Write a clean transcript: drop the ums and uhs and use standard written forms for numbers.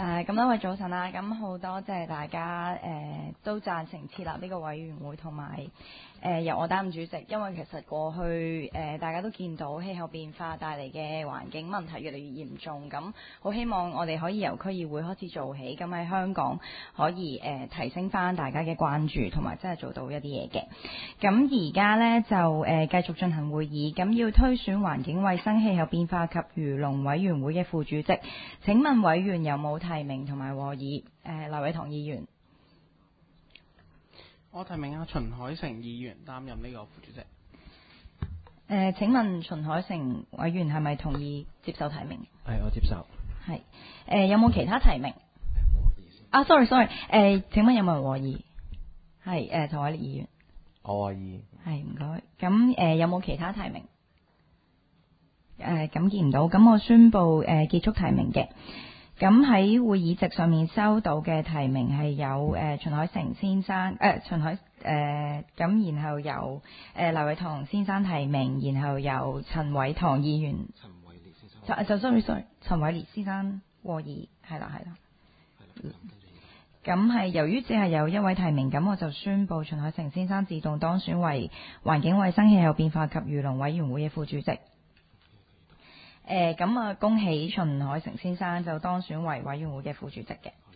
咁多位早晨啦，咁好多謝大家都贊成設立呢個委員會，同埋由我擔任主席，因為其實過去大家都見到氣候變化帶嚟嘅環境問題越嚟越嚴重，咁好希望我哋可以由區議會開始做起，咁喺香港可以提升翻大家嘅關注，同埋真係做到一啲嘢嘅。咁而家呢，就繼續進行會議，咁要推選環境衛生氣候變化及漁農委員會嘅副主席。請問委員有冇提名同埋和議？劉偉棠議員， 我提名秦海誠議員擔任呢個副主席。 請問秦海誠委員係咪同意接受提名？ 係，我接受。 係。有冇其他提名？sorry，請問有冇人和議？係唐偉烈議員。 我和議。係， 唔該。咁有冇其他提名？咁見唔到，咁我宣布結束提名嘅。咁喺會議席上面收到嘅提名係有秦海誠先生，咁然後由劉偉棠先生提名，然後由陳偉棠議員。陳偉烈先生。sorry，陳偉烈先生和議，係啦。咁係由於只係有一位提名，咁我就宣布秦海誠先生自動當選為環境衛生氣候變化及漁農委員會嘅副主席。咁恭喜秦海誠先生就當選為委員會嘅副主席嘅。